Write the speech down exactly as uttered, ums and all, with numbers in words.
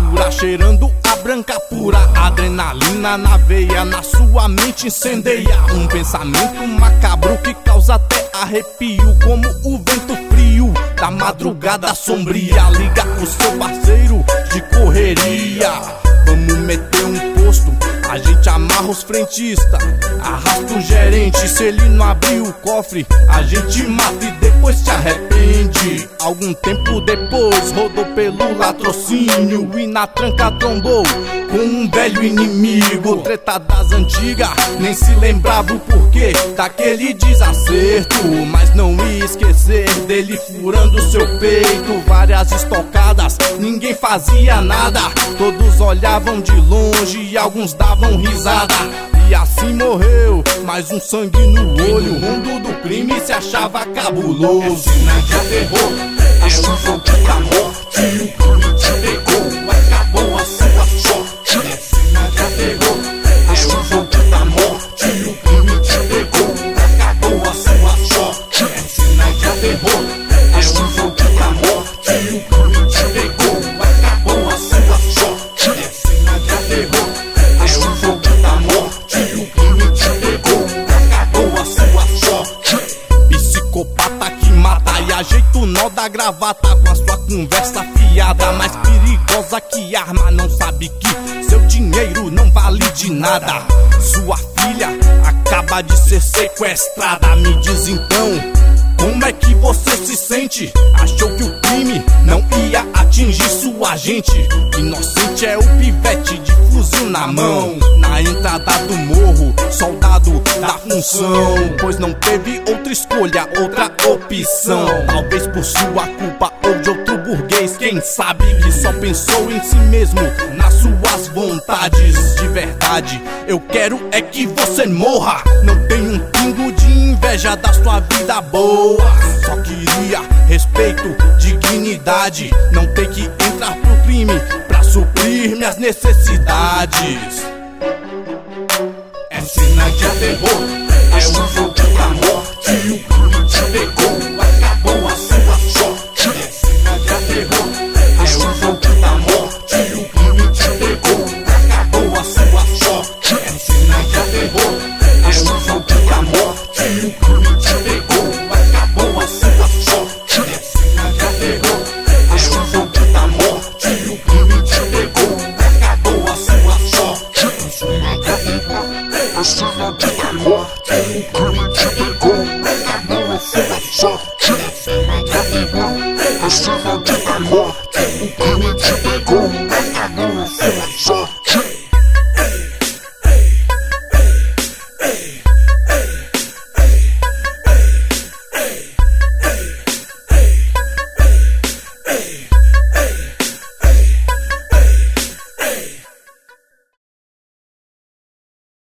pura, cheirando a branca pura. Adrenalina na veia, na sua mente incendeia um pensamento macabro que causa até arrepio, como o vento frio da madrugada sombria. Liga o seu parceiro de correria, vamos meter um posto, a gente amarra os frentistas, arrasta o gerente. Se ele não abrir o cofre, a gente mata e depois se arrepende. Algum tempo depois rodou pelo latrocínio e na tranca trombou com um velho inimigo. Treta das antigas, nem se lembrava o porquê daquele desacerto, mas não ia esquecer dele furando seu peito. Várias estocadas, ninguém fazia nada, todos olhavam de longe e alguns davam risada. E assim morreu, mais um sangue no olho. O mundo do crime se achava cabuloso. É cena de terror, é o jogo da morte. O crime te pegou, acabou a sua sorte. É cena de terror, é o jogo da morte. O crime te pegou, acabou a sua sorte. É cena de terror, é o jogo da morte. O crime te pegou, acabou a sua sorte. É cena de terror, é o jogo da morte. O crime te pegou, acabou a sua sorte. Psicopata que mata e ajeita o nó da gravata com a sua conversa fiada. Mais perigosa que arma, não sabe que seu dinheiro não vale de nada. Sua filha acaba de ser sequestrada. Me diz então, como é que você se sente? Achou que o crime não ia atingir sua gente? Inocente é o pivete de fuzil na mão, na entrada do morro, soldado da função. Pois não teve outra escolha, outra opção. Talvez por sua culpa ou de outro burguês, quem sabe, que só pensou em si mesmo, nas suas vontades. De verdade, eu quero é que você morra. Não tenho um pingo de inveja da sua vida boa, só queria respeito, dignidade, não ter que entrar pro crime pra suprir minhas necessidades. É cena de terror, é o jogo da morte. O crime te pegou, acabou a sua sorte. É cena de terror, é o jogo da morte. O crime te pegou, acabou a sua sorte. É cena de terror, é o jogo da morte. O crime te pegou, acabou a sua sorte. É cena de terror, é o jogo da morte. O crime te pegou, acabou a sua sorte. É cena de terror, é cena de morte. O crime te pegou, acabou a sua sorte. É cena de terror, é cena